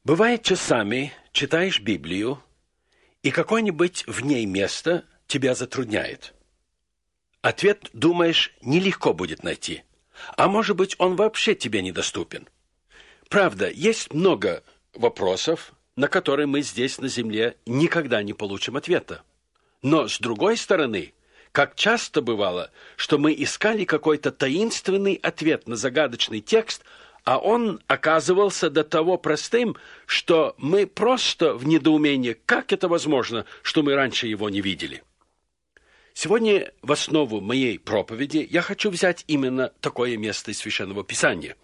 Бывает, часами читаешь Библию, и какое-нибудь в ней место тебя затрудняет. Ответ, думаешь, нелегко будет найти, а может быть, он вообще тебе недоступен. Правда, есть много вопросов, на которые мы здесь на земле никогда не получим ответа. Но, с другой стороны, как часто бывало, что мы искали какой-то таинственный ответ на загадочный текст, а он оказывался до того простым, что мы просто в недоумении, как это возможно, что мы раньше его не видели. Сегодня в основу моей проповеди я хочу взять именно такое место из Священного Писания.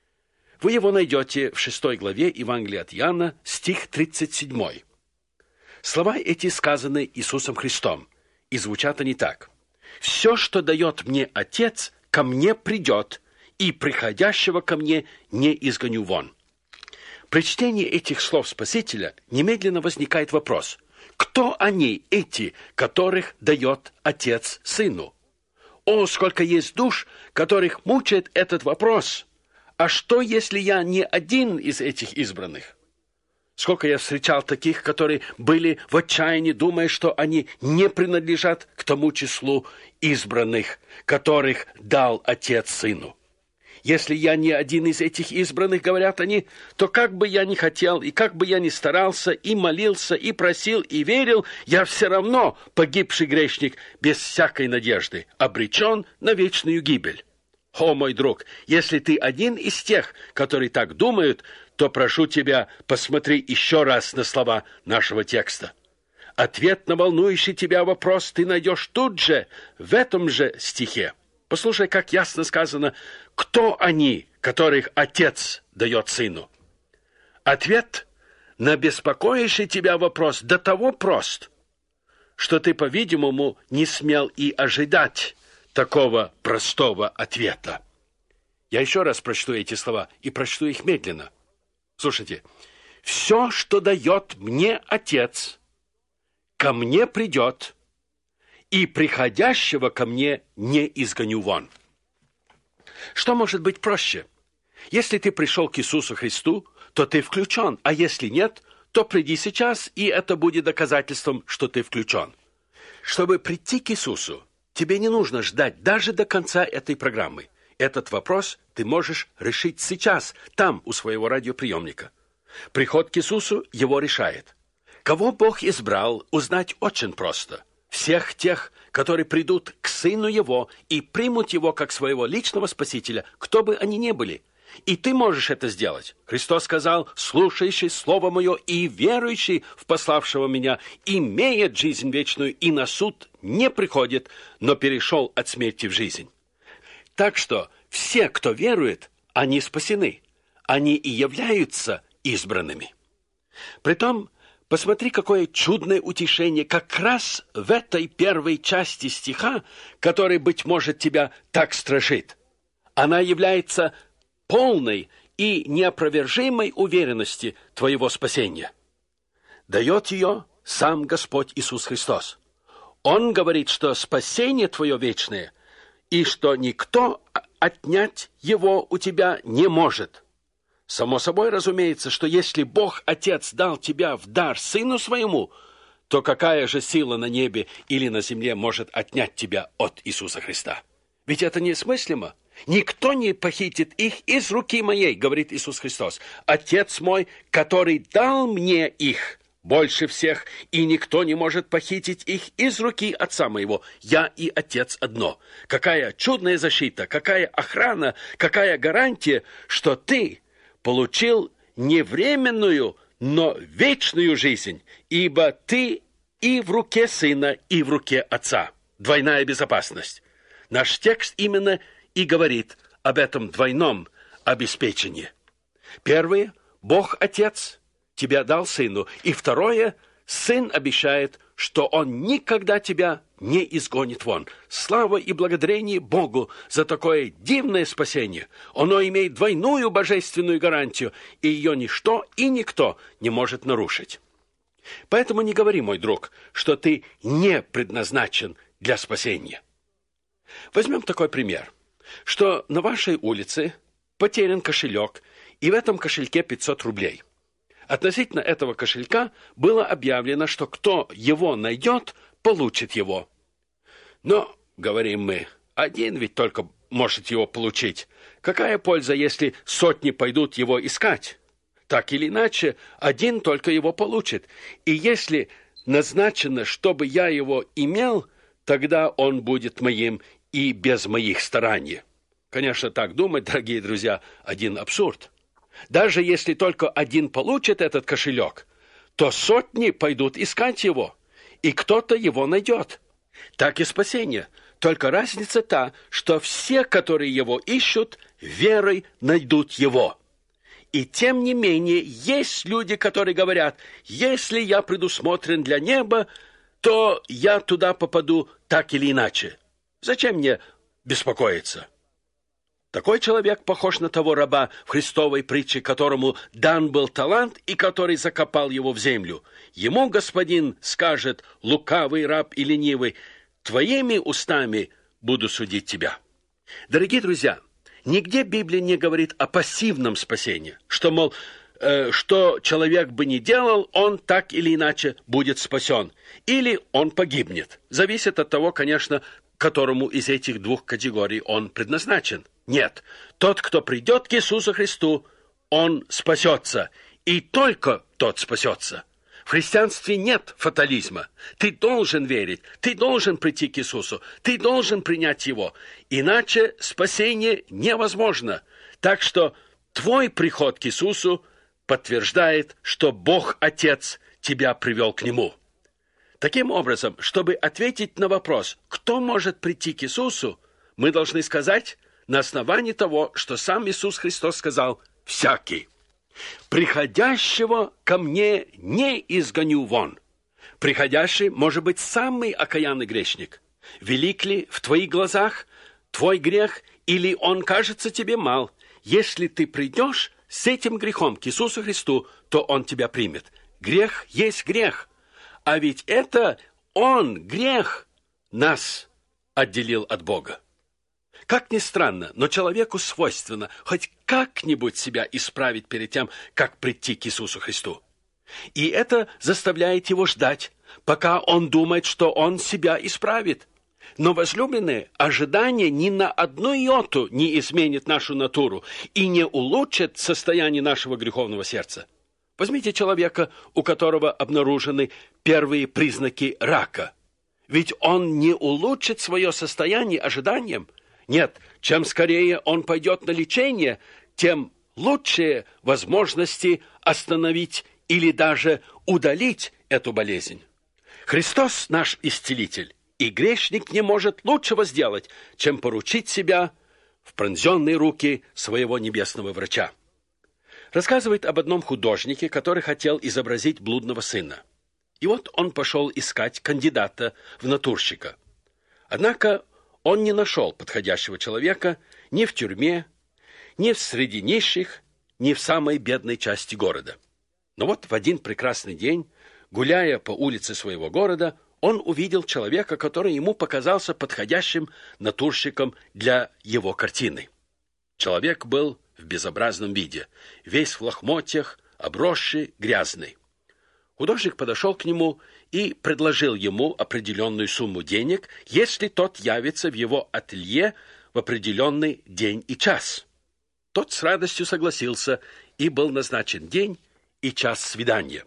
Вы его найдете в 6 главе Евангелия от Иоанна, стих 37. Слова эти сказаны Иисусом Христом, и звучат они так. «Все, что дает мне Отец, ко мне придет, и приходящего ко мне не изгоню вон». При чтении этих слов Спасителя немедленно возникает вопрос, кто они, эти, которых дает Отец Сыну? О, сколько есть душ, которых мучает этот вопрос! А что, если я не один из этих избранных? Сколько я встречал таких, которые были в отчаянии, думая, что они не принадлежат к тому числу избранных, которых дал Отец Сыну. Если я не один из этих избранных, говорят они, то как бы я ни хотел, и как бы я ни старался, и молился, и просил, и верил, я все равно погибший грешник без всякой надежды, обречен на вечную гибель. О, мой друг, если ты один из тех, которые так думают, то прошу тебя, посмотри еще раз на слова нашего текста. Ответ на волнующий тебя вопрос ты найдешь тут же, в этом же стихе. Послушай, как ясно сказано, кто они, которых Отец дает Сыну. Ответ на беспокоящий тебя вопрос до того прост, что ты, по-видимому, не смел и ожидать такого простого ответа. Я еще раз прочту эти слова и прочту их медленно. Слушайте. «Все, что дает мне Отец, ко мне придет, и приходящего ко мне не изгоню вон». Что может быть проще? Если ты пришел к Иисусу Христу, то ты включен, а если нет, то приди сейчас, и это будет доказательством, что ты включен. Чтобы прийти к Иисусу, тебе не нужно ждать даже до конца этой программы. Этот вопрос ты можешь решить сейчас, там, у своего радиоприемника. Приход к Иисусу его решает. Кого Бог избрал, узнать очень просто. Всех тех, которые придут к Сыну Его и примут Его как своего личного Спасителя, кто бы они ни были. И ты можешь это сделать. Христос сказал, слушающий Слово Мое и верующий в пославшего Меня имеет жизнь вечную и на суд не приходит, но перешел от смерти в жизнь. Так что все, кто верует, они спасены. Они и являются избранными. Притом, посмотри, какое чудное утешение как раз в этой первой части стиха, который, быть может, тебя так страшит. Она является полной и неопровержимой уверенности твоего спасения. Дает ее сам Господь Иисус Христос. Он говорит, что спасение твое вечное, и что никто отнять его у тебя не может. Само собой разумеется, что если Бог Отец дал тебя в дар Сыну Своему, то какая же сила на небе или на земле может отнять тебя от Иисуса Христа? Ведь это немыслимо. Никто не похитит их из руки моей, говорит Иисус Христос. Отец мой, который дал мне их больше всех, и никто не может похитить их из руки Отца моего. Я и Отец одно. Какая чудная защита, какая охрана, какая гарантия, что ты получил не временную, но вечную жизнь, ибо ты и в руке Сына, и в руке Отца. Двойная безопасность. Наш текст именно и говорит об этом двойном обеспечении. Первое, Бог Отец тебя дал Сыну. И второе, Сын обещает, что Он никогда тебя не изгонит вон. Слава и благодарение Богу за такое дивное спасение. Оно имеет двойную божественную гарантию, и ее ничто и никто не может нарушить. Поэтому не говори, мой друг, что ты не предназначен для спасения. Возьмем такой пример, что на вашей улице потерян кошелек, и в этом кошельке 500 рублей. Относительно этого кошелька было объявлено, что кто его найдет, получит его. Но, говорим мы, один ведь только может его получить. Какая польза, если сотни пойдут его искать? Так или иначе, один только его получит. И если назначено, чтобы я его имел, тогда он будет моим и без моих стараний. Конечно, так думать, дорогие друзья, один абсурд. Даже если только один получит этот кошелек, то сотни пойдут искать его, и кто-то его найдет. Так и спасение. Только разница та, что все, которые его ищут, верой найдут его. И тем не менее, есть люди, которые говорят, если я предусмотрен для неба, то я туда попаду так или иначе. Зачем мне беспокоиться? Такой человек похож на того раба в Христовой притче, которому дан был талант и который закопал его в землю. Ему господин скажет, лукавый раб и ленивый, твоими устами буду судить тебя. Дорогие друзья, нигде Библия не говорит о пассивном спасении, что, мол, что человек бы ни делал, он так или иначе будет спасен, или он погибнет. Зависит от того, конечно, которому из этих двух категорий он предназначен. Нет, тот, кто придет к Иисусу Христу, он спасется, и только тот спасется. В христианстве нет фатализма. Ты должен верить, ты должен прийти к Иисусу, ты должен принять Его. Иначе спасение невозможно. Так что твой приход к Иисусу подтверждает, что Бог Отец тебя привел к Нему. Таким образом, чтобы ответить на вопрос, кто может прийти к Иисусу, мы должны сказать на основании того, что сам Иисус Христос сказал «всякий». «Приходящего ко мне не изгоню вон». Приходящий может быть самый окаянный грешник. Велик ли в твоих глазах твой грех, или он кажется тебе мал? Если ты придешь с этим грехом к Иисусу Христу, то он тебя примет. Грех есть грех. А ведь это он, грех, нас отделил от Бога. Как ни странно, но человеку свойственно хоть как-нибудь себя исправить перед тем, как прийти к Иисусу Христу. И это заставляет его ждать, пока он думает, что он себя исправит. Но, возлюбленные, ожидание ни на одну йоту не изменит нашу натуру и не улучшит состояние нашего греховного сердца. Возьмите человека, у которого обнаружены первые признаки рака. Ведь он не улучшит свое состояние ожиданием. Нет, чем скорее он пойдет на лечение, тем лучшие возможности остановить или даже удалить эту болезнь. Христос наш исцелитель, и грешник не может лучшего сделать, чем поручить себя в пронзенные руки своего небесного врача. Рассказывает об одном художнике, который хотел изобразить блудного сына. И вот он пошел искать кандидата в натурщика. Однако он не нашел подходящего человека ни в тюрьме, ни в среди нищих, ни в самой бедной части города. Но вот в один прекрасный день, гуляя по улице своего города, он увидел человека, который ему показался подходящим натурщиком для его картины. Человек был в безобразном виде, весь в лохмотьях, обросший, грязный. Художник подошел к нему и предложил ему определенную сумму денег, если тот явится в его ателье в определенный день и час. Тот с радостью согласился, и был назначен день и час свидания.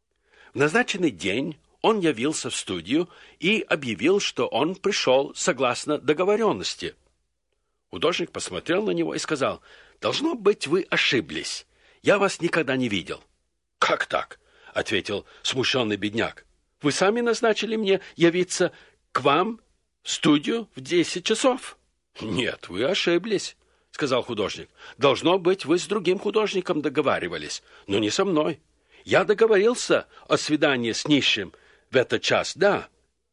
В назначенный день он явился в студию и объявил, что он пришел согласно договоренности. Художник посмотрел на него и сказал: «Должно быть, вы ошиблись. Я вас никогда не видел». «Как так?» — ответил смущенный бедняк. «Вы сами назначили мне явиться к вам в студию в 10 часов». «Нет, вы ошиблись», — сказал художник. «Должно быть, вы с другим художником договаривались, но не со мной. Я договорился о свидании с нищим в этот час, да.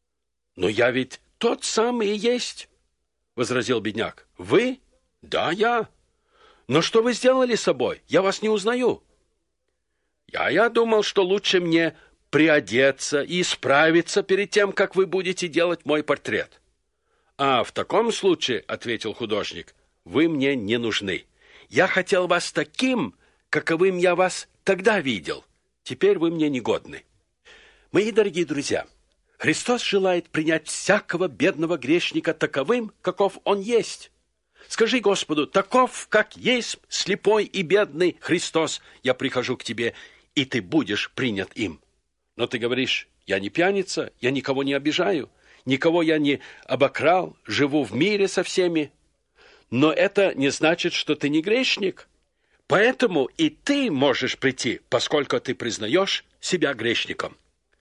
Но я ведь тот самый и есть», — возразил бедняк. «Вы? Да, я. Но что вы сделали с собой? Я вас не узнаю». Я думал, что лучше мне приодеться и исправиться перед тем, как вы будете делать мой портрет. «А в таком случае, — ответил художник, — вы мне не нужны. Я хотел вас таким, каковым я вас тогда видел. теперь вы мне негодны». Мои дорогие друзья, Христос желает принять всякого бедного грешника таковым, каков он есть. Скажи Господу: «Таков, как есть слепой и бедный Христос, я прихожу к тебе, и ты будешь принят им». Но ты говоришь: «Я не пьяница, я никого не обижаю, никого я не обокрал, живу в мире со всеми». Но это не значит, что ты не грешник. Поэтому и ты можешь прийти, поскольку ты признаешь себя грешником.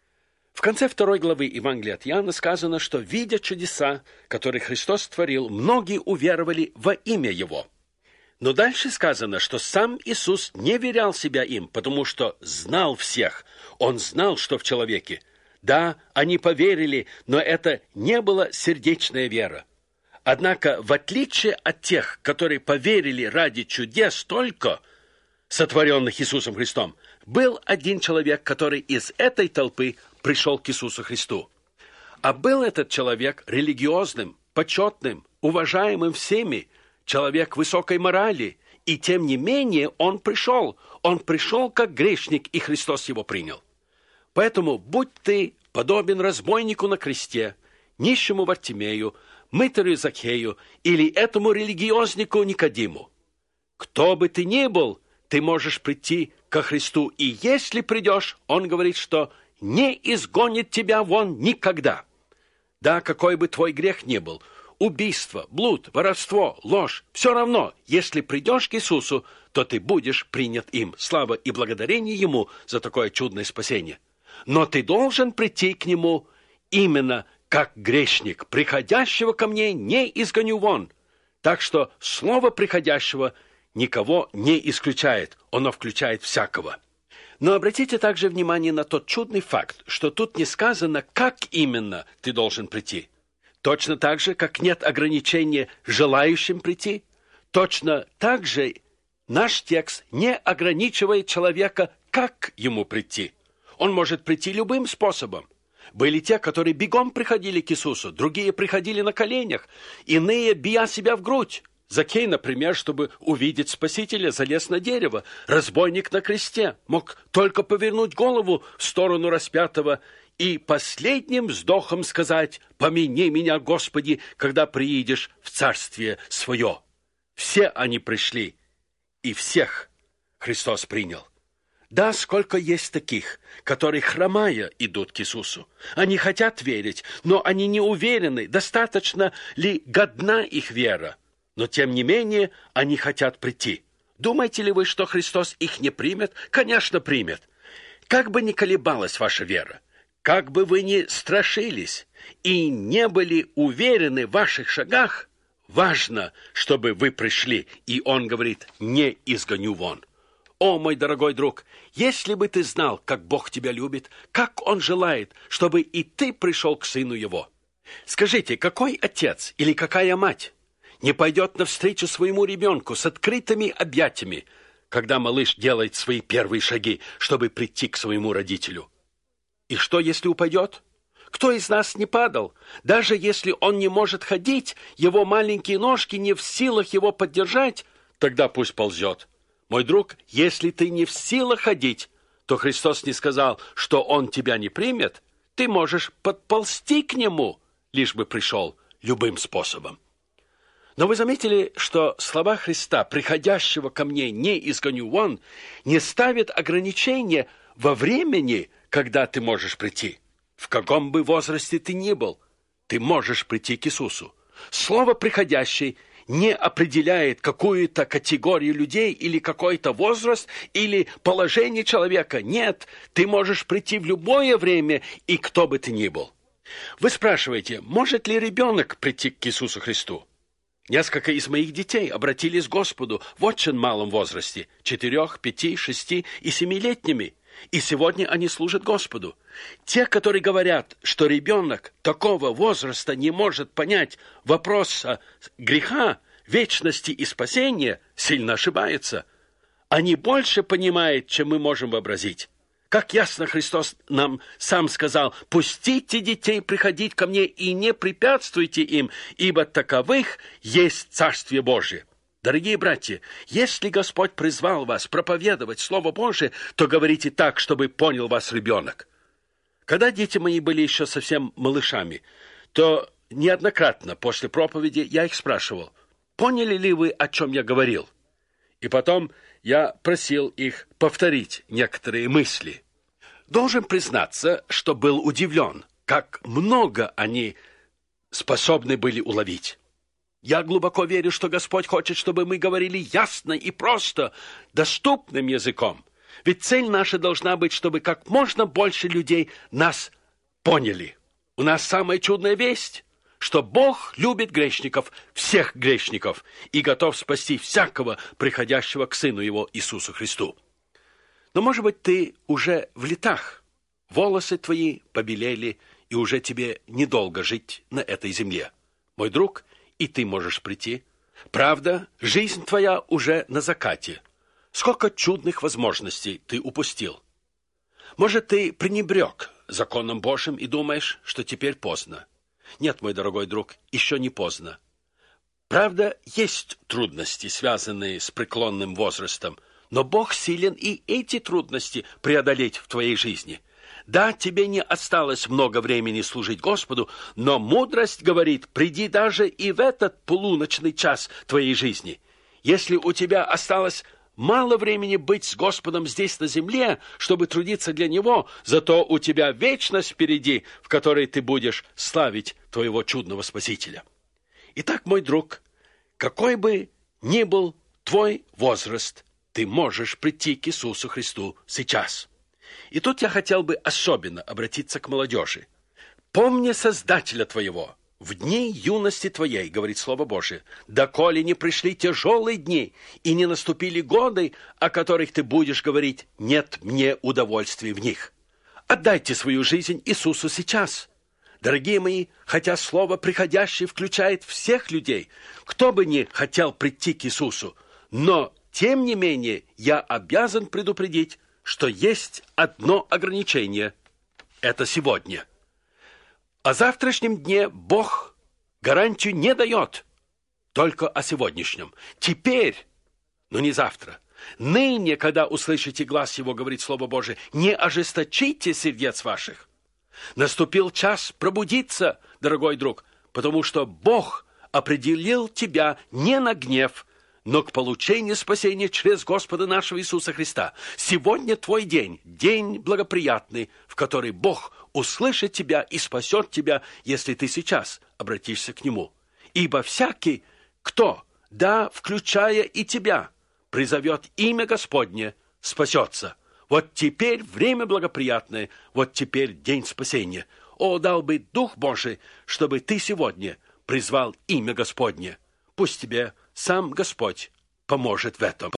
В конце 2 главы Евангелия от Иоанна сказано, что, видя чудеса, которые Христос творил, многие уверовали во имя Его. Но дальше сказано, что сам Иисус не верял себя им, потому что знал всех. Он знал, что в человеке. Да, они поверили, но это не была сердечная вера. Однако, в отличие от тех, которые поверили ради чудес только, сотворенных Иисусом Христом, был один человек, который из этой толпы пришел к Иисусу Христу. А был этот человек религиозным, почетным, уважаемым всеми, человек высокой морали, и тем не менее он пришел как грешник, и Христос его принял. Поэтому будь ты подобен разбойнику на кресте, нищему Вартимею, мытарю Закхею или этому религиознику Никодиму. Кто бы ты ни был, ты можешь прийти ко Христу, и если придешь, он говорит, что не изгонит тебя вон никогда. Да, какой бы твой грех ни был, убийство, блуд, воровство, ложь, все равно, если придешь к Иисусу, то ты будешь принят им. Слава и благодарение Ему за такое чудное спасение. Но ты должен прийти к Нему именно как грешник. «Приходящего ко мне не изгоню вон». Так что слово «приходящего» никого не исключает, оно включает всякого. Но обратите также внимание на тот чудный факт, что тут не сказано, как именно ты должен прийти. Точно так же, как нет ограничения желающим прийти, точно так же наш текст не ограничивает человека, как ему прийти. Он может прийти любым способом. Были те, которые бегом приходили к Иисусу, другие приходили на коленях, иные бия себя в грудь. Закхей, например, чтобы увидеть Спасителя, залез на дерево. Разбойник на кресте мог только повернуть голову в сторону распятого и последним вздохом сказать: «Помяни меня, Господи, когда приидешь в царствие свое». Все они пришли, и всех Христос принял. Да, сколько есть таких, которые, хромая, идут к Иисусу. Они хотят верить, но они не уверены, достаточно ли годна их вера. Но, тем не менее, они хотят прийти. Думаете ли вы, что Христос их не примет? Конечно, примет. Как бы ни колебалась ваша вера, как бы вы ни страшились и не были уверены в ваших шагах, важно, чтобы вы пришли. И Он говорит: «Не изгоню вон». О, мой дорогой друг, если бы ты знал, как Бог тебя любит, как Он желает, чтобы и ты пришел к Сыну Его. Скажите, какой отец или какая мать не пойдет навстречу своему ребенку с открытыми объятиями, когда малыш делает свои первые шаги, чтобы прийти к своему родителю? И что, если упадет? Кто из нас не падал? Даже если он не может ходить, его маленькие ножки не в силах его поддержать, тогда пусть ползет. Мой друг, если ты не в силах ходить, то Христос не сказал, что Он тебя не примет. Ты можешь подползти к Нему, лишь бы пришел любым способом. Но вы заметили, что слова Христа: «Приходящего ко мне не изгоню вон», не ставят ограничения во времени, когда ты можешь прийти. В каком бы возрасте ты ни был, ты можешь прийти к Иисусу. Слово «приходящий» не определяет какую-то категорию людей или какой-то возраст или положение человека. Нет, ты можешь прийти в любое время, и кто бы ты ни был. Вы спрашиваете, может ли ребенок прийти к Иисусу Христу? Несколько из моих детей обратились к Господу в очень малом возрасте, 4, 5, 6 и 7-летними. И сегодня они служат Господу. Те, которые говорят, что ребенок такого возраста не может понять вопроса греха, вечности и спасения, сильно ошибаются. Они больше понимают, чем мы можем вообразить. Как ясно Христос нам сам сказал: «Пустите детей приходить ко мне и не препятствуйте им, ибо таковых есть Царствие Божие». Дорогие братья, если Господь призвал вас проповедовать Слово Божие, то говорите так, чтобы понял вас ребенок. Когда дети мои были еще совсем малышами, то неоднократно после проповеди я их спрашивал, поняли ли вы, о чем я говорил? И потом я просил их повторить некоторые мысли. Должен признаться, что был удивлен, как много они способны были уловить. Я глубоко верю, что Господь хочет, чтобы мы говорили ясно и просто, доступным языком. Ведь цель наша должна быть, чтобы как можно больше людей нас поняли. У нас самая чудная весть, что Бог любит грешников, всех грешников, и готов спасти всякого, приходящего к Сыну Его Иисусу Христу. Но, может быть, ты уже в летах, волосы твои побелели, и уже тебе недолго жить на этой земле. Мой друг, и ты можешь прийти. Правда, жизнь твоя уже на закате. Сколько чудных возможностей ты упустил. Может, ты пренебрег законом Божьим и думаешь, что теперь поздно. Нет, мой дорогой друг, еще не поздно. Правда, есть трудности, связанные с преклонным возрастом, но Бог силен и эти трудности преодолеть в твоей жизни. Да, тебе не осталось много времени служить Господу, но мудрость говорит, приди даже и в этот полуночный час твоей жизни. Если у тебя осталось мало времени быть с Господом здесь на земле, чтобы трудиться для Него, зато у тебя вечность впереди, в которой ты будешь славить твоего чудного Спасителя. Итак, мой друг, какой бы ни был твой возраст, ты можешь прийти к Иисусу Христу сейчас. И тут я хотел бы особенно обратиться к молодежи. «Помни Создателя твоего, в дни юности твоей, — говорит Слово Божие, — доколе не пришли тяжелые дни и не наступили годы, о которых ты будешь говорить, нет мне удовольствия в них. Отдайте свою жизнь Иисусу сейчас». Дорогие мои, хотя слово «приходящий» включает всех людей, кто бы ни хотел прийти к Иисусу, но, тем не менее, я обязан предупредить, что есть одно ограничение – это сегодня. О завтрашнем дне Бог гарантию не дает, только о сегодняшнем. Теперь, но не завтра. Ныне, когда услышите глас Его, говорит Слово Божие, не ожесточите сердец ваших. Наступил час пробудиться, дорогой друг, потому что Бог определил тебя не на гнев, но к получению спасения через Господа нашего Иисуса Христа. Сегодня твой день, день благоприятный, в который Бог услышит тебя и спасет тебя, если ты сейчас обратишься к Нему. Ибо всякий, кто, да, включая и тебя, призовет имя Господне, спасется. Вот теперь время благоприятное, вот теперь день спасения. О, дал бы Дух Божий, чтобы ты сегодня призвал имя Господне. Пусть тебе сам Господь поможет в этом.